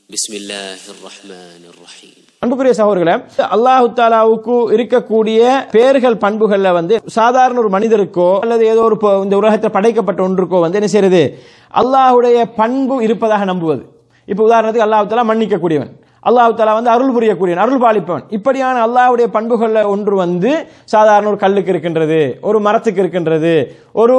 பிஸ்மில்லாஹிர்ரஹ்மானிர்ரஹீம். அன்புக்குரிய சகோதரர்களே, அல்லாஹ் தஆலாவுக்கு இருக்கக்கூடிய பெயர்கள் பண்புகள்ல சாதாரண ஒரு மனிதருக்கோ அல்லது ஏதோ ஒரு இந்த உலகத்தை படைக்கப்பட்ட ஒன்றுக்கோ என்ன செய்யறது, அல்லாஹ்வுடைய பண்பு இருப்பதாக நம்புவது. இப்ப உதாரணத்துக்கு அல்லாஹ் தஆலா மன்னிக்க கூடியவன், அல்லாஹ் தஆலா அருள் புரியக்கூடியவன், அருள் பாலிப்பவன். இப்படியான அல்லாஹ்வுடைய பண்புகள்ல ஒன்று சாதாரண ஒரு கல்லுக்கு இருக்கின்றது, ஒரு மரத்துக்கு இருக்கின்றது, ஒரு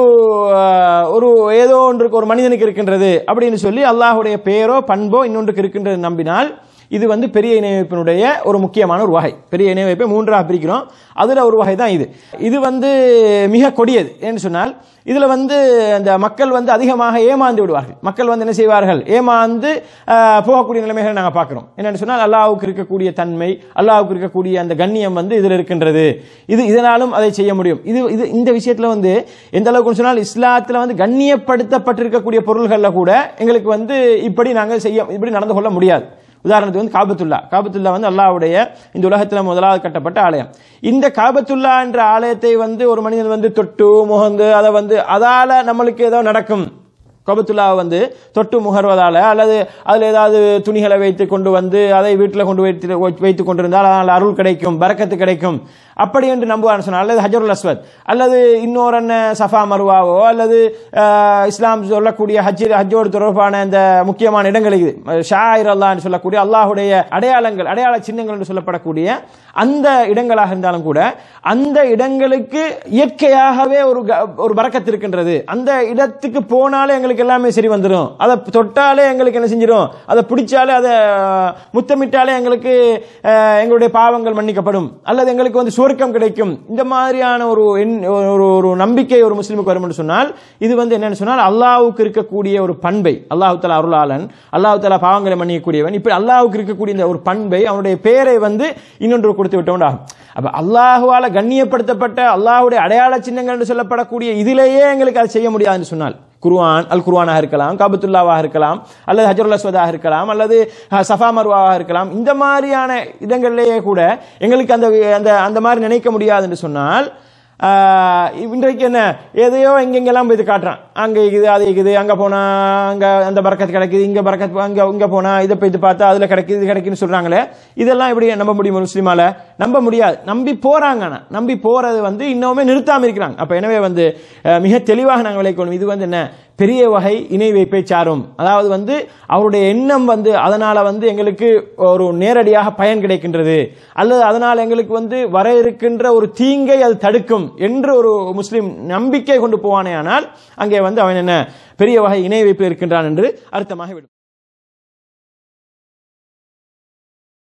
ஏதோ ஒன்றுக்கு ஒரு மனிதனுக்கு இருக்கின்றது அப்படின்னு சொல்லி அல்லாஹ்வுடைய பெயரோ பண்போ இன்னொன்றுக்கு இருக்கின்றது நம்பினால் இது பெரிய இணை வைப்பினுடைய ஒரு முக்கியமான ஒரு வகை. பெரிய இணை வைப்பை மூன்றாக பிரிக்கிறோம், அதுல ஒரு வகை தான் இது. இது மிக கொடியது. ஏன்னு சொன்னால் இதுல அந்த மக்கள் அதிகமாக ஏமாந்து விடுவார்கள். மக்கள் என்ன செய்வார்கள், ஏமாந்து போகக்கூடிய நிலைமைகளை நாங்கள் பார்க்கிறோம். என்னன்னு சொன்னால் அல்லாஹ்வுக்கு இருக்கக்கூடிய தன்மை, அல்லாஹ்வுக்கு இருக்கக்கூடிய அந்த கண்ணியம் இதுல இருக்கின்றது. இதனாலும் அதை செய்ய முடியும். இந்த விஷயத்துல எந்த அளவுக்கு சொன்னால் இஸ்லாத்துல கண்ணியப்படுத்தப்பட்டிருக்கக்கூடிய பொருள்கள்ல கூட எங்களுக்கு இப்படி நாங்கள் இப்படி நடந்து கொள்ள முடியாது. உதாரணத்துக்கு காபத்துல்லா அல்லாஹ்வுடைய இந்த உலகத்தில் முதலாவது கட்டப்பட்ட ஆலயம். இந்த காபத்துல்லா என்ற ஆலயத்தை ஒரு மனிதன் தொட்டு முகந்து அதை அதால நம்மளுக்கு ஏதோ நடக்கும். காபத்துல்லாவை தொட்டு முகர்வதால அல்லது அதில் ஏதாவது துணிகளை வைத்து கொண்டு அதை வீட்டில் கொண்டு வைத்துக் கொண்டிருந்தால் அதனால் அருள் கிடைக்கும், பரக்கத்து கிடைக்கும் அப்படி என்று நம்புவான்னு சொன்னால், அல்லது ஹஜருல் அஸ்வத் அல்லது இன்னொரு சஃபா மருவாவோ அல்லது இஸ்லாம் சொல்லக்கூடிய ஹஜ்ஜோடு தொடர்பான அந்த முக்கியமான இடங்கள் ஷாயிர் அல்லாஹ்னு சொல்லக்கூடிய அல்லாஹ்வுடைய அடையாளங்கள், அடையாள சின்னங்கள் என்று சொல்லப்படக்கூடிய அந்த இடங்களாக இருந்தாலும் கூட அந்த இடங்களுக்கு இயற்கையாகவே ஒரு பரக்கத்து இருக்கின்றது. அந்த இடத்துக்கு போனாலே எங்களுக்கு எல்லாமே சரி வந்துடும், அதை தொட்டாலே எங்களுக்கு என்ன செஞ்சிடும், அதை பிடிச்சாலே அதை முத்தமிட்டாலே எங்களுக்கு எங்களுடைய பாவங்கள் மன்னிக்கப்படும் அல்லது எங்களுக்கு சுவர்க்கம் கிடைக்கும். இந்த மாதிரியான ஒரு நம்பிக்கை ஒரு முஸ்லிமுக்கு வரும் என்று சொன்னால் இது என்னன்னு சொன்னால் அல்லாஹ்வுக்கு இருக்கக்கூடிய ஒரு பண்பை, அல்லாஹ் தஆலா அருளாளன், அல்லாஹ் தஆலா பாவங்களை மன்னிக்கக்கூடியவன், இப்படி அல்லாஹ்வுக்கு இருக்கக்கூடிய இந்த ஒரு பண்பை, அவனுடைய பெயரை இன்னொன்று கொடுத்து விட்டோம் ஆகும். அப்ப அல்லாஹ்வால கண்ணியப்படுத்தப்பட்ட அல்லாஹ்வுடைய அடையாள சின்னங்கள் என்று சொல்லப்படக்கூடிய இதிலேயே எங்களுக்கு அதை செய்ய முடியாதுன்னு சொன்னால் அல் குர்ஆனாக இருக்கலாம், காபத்துல்லாவாக இருக்கலாம், அல்லது ஹஜருல் அஸ்வதாக இருக்கலாம், அல்லது சஃபா மர்வாவாக இருக்கலாம், இந்த மாதிரியான இடங்களிலேயே கூட எங்களுக்கு அந்த மாதிரி நினைக்க முடியாது என்று சொன்னால் இன்றைக்கு எதையோ எங்கெங்கெல்லாம் போய் காட்டுறான், அங்க இருக்குது அது இருக்குது, அங்க போனா அங்க அந்த பரக்கத்து கிடைக்குது, இங்க பரக்கத்து இங்க போனா இதை போய் பார்த்தா அதுல கிடைக்குது இது கிடைக்குன்னு சொல்றாங்களே, இதெல்லாம் எப்படி நம்ப முடியும்? முஸ்லிமால நம்ப முடியாது. நம்பி போறாங்க, நம்பி போறது இன்னுமே நிறுத்தாம இருக்கிறாங்க. அப்ப எனவே மிக தெளிவாக நாங்கள் விளைக்கணும், இது என்ன பெரிய வகை இணை வைப்பை சாரும். அதாவது அவருடைய எண்ணம் அதனால எங்களுக்கு ஒரு நேரடியாக பயன் கிடைக்கின்றது அல்லது அதனால் எங்களுக்கு வர இருக்கின்ற ஒரு தீங்கை அது தடுக்கும் என்று ஒரு முஸ்லிம் நம்பிக்கை கொண்டு போவானே, ஆனால் அங்கே அவன் பெரிய வகை இணை வைப்பு இருக்கின்றான் என்று அர்த்தமாகிவிடும்.